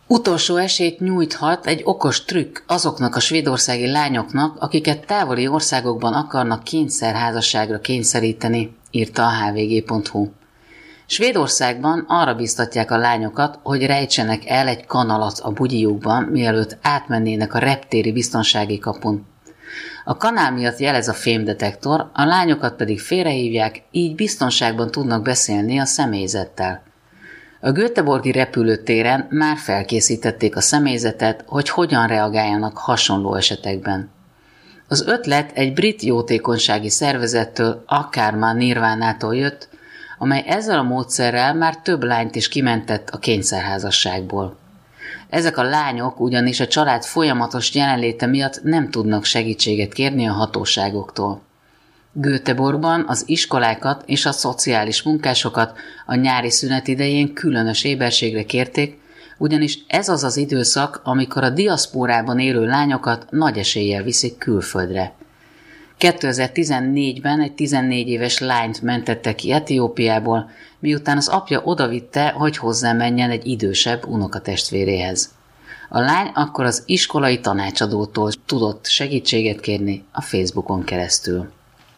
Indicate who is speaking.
Speaker 1: Utolsó esélyt nyújthat egy okos trükk azoknak a svédországi lányoknak, akiket távoli országokban akarnak kényszerházasságra kényszeríteni, írta a hvg.hu. Svédországban arra biztatják a lányokat, hogy rejtsenek el egy kanalat a bugyijukban, mielőtt átmennének a reptéri biztonsági kapun. A kanál miatt jelez a fémdetektor, a lányokat pedig félrehívják, így biztonságban tudnak beszélni a személyzettel. A Göteborgi repülőtéren már felkészítették a személyzetet, hogy hogyan reagáljanak hasonló esetekben. Az ötlet egy brit jótékonysági szervezettől, Akarma Nirvánától jött, amely ezzel a módszerrel már több lányt is kimentett a kényszerházasságból. Ezek a lányok ugyanis a család folyamatos jelenléte miatt nem tudnak segítséget kérni a hatóságoktól. Göteborgban az iskolákat és a szociális munkásokat a nyári szünet idején különös éberségre kérték, ugyanis ez az az időszak, amikor a diaszpórában élő lányokat nagy eséllyel viszik külföldre. 2014-ben egy 14 éves lányt mentette ki Etiópiából, miután az apja odavitte, hogy hozzámenjen egy idősebb unokatestvéréhez. A lány akkor az iskolai tanácsadótól tudott segítséget kérni a Facebookon keresztül.